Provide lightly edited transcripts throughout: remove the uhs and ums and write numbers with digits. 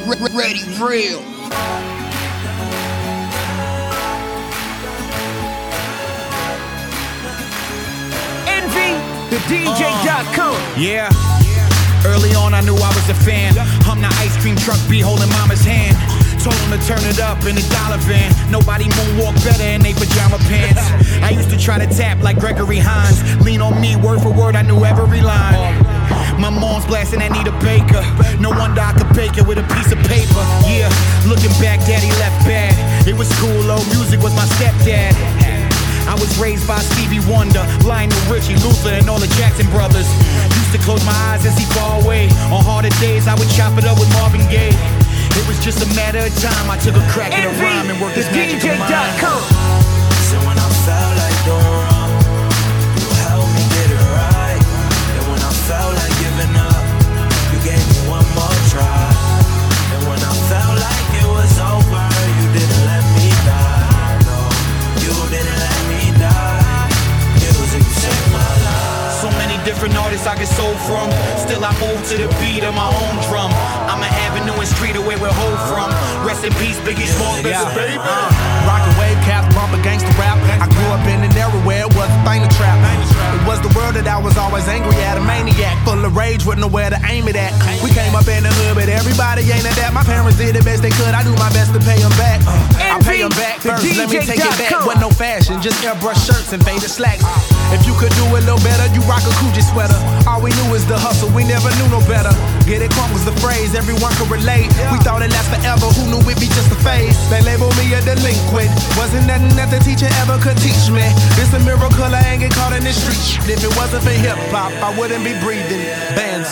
Ready, real. Envy, the DJ.com. Yeah. Early on, I knew I was a fan. Hum the ice cream truck, be holding mama's hand. Told him to turn it up in a dollar van. Nobody moonwalk better in they pajama pants. I used to try to tap like Gregory Hines. Lean on me, word for word, I knew every line. My mom's blasting Anita Baker. No wonder I could bake it with a piece of paper. Yeah, looking back, daddy left bad. It was cool, though, music was my stepdad. I was raised by Stevie Wonder, Lionel Richie, Luther, and all the Jackson brothers. Used to close my eyes and see far away. On harder days, I would chop it up with Marvin Gaye. It was just a matter of time. I took a crack at a rhyme and worked this magic of mine. So when I felt like doing wrong, you helped me get it right. And when I felt like giving up, you gave me one more try. And when I felt like it was over, you didn't let me die. No, you didn't let me die. Music saved my life. So many different artists I get sold from. Still I move to the beat of my own drum. I'm an avenue and street away where Ho from. Rest in peace, Biggie Smalls, baby. Rockin' wave caps, bumpin' gangsta rap. I grew up in an era where it was a thing to trap. It was the world that I was always angry at. A maniac, full of rage, wouldn't know where to aim it at. We came up in the hood, but everybody ain't at that. My parents did the best they could. I do my best to pay them back. I pay them back first. Let me take it back. Wasn't no fashion, just airbrush shirts and faded slacks. If you could do it a little better, you rock a Coogee sweater. All we knew is the hustle, we never knew no better. Get it crunk was the phrase, everyone could relate. We thought it last forever, who knew it'd be just a phase? They labeled me a delinquent. Wasn't nothing that the teacher ever could teach me. It's a miracle I ain't get caught in the street. If it wasn't for hip hop, I wouldn't be breathing bands.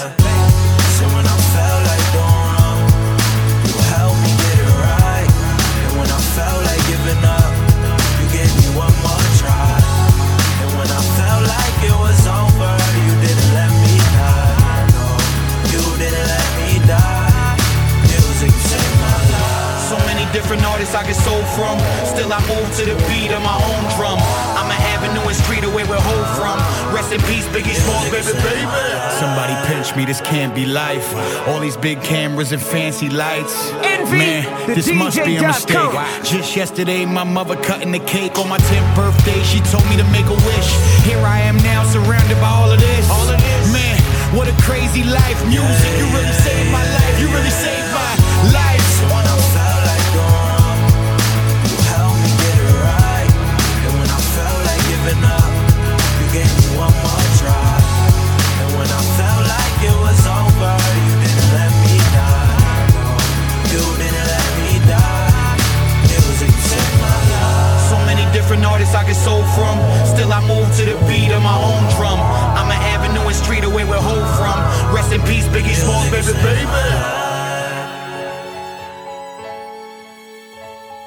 So when I felt like doing wrong, you helped me get it right. And when I felt like giving up, you gave me one more try. And when I felt like it was over, you didn't let me die. No, you didn't let me die. Music saved my life. So many different artists I get sold from. Still I move to the beat of my own drum. I'm an avenue and street away where Ho from. Rest in peace, Biggie Smalls, baby. Somebody pinch me, this can't be life. All these big cameras and fancy lights. Envy, man, this must be a mistake. Just yesterday, my mother cutting the cake. On my 10th birthday, she told me to make a wish. Here I am now, surrounded by all of this. Man, what a crazy life. Music, you really saved my life. You really saved my life. So when I felt like doing wrong, you helped me get it right. And when I felt like giving up, you gave me one more try. And when I felt like it was over, you didn't let me die. No, you didn't let me die. Music saved my life. So many different artists I get sold from. Still I move to the beat of my own drum. I'm an avenue and street away where Ho from. Rest in peace, Biggie Smalls, baby.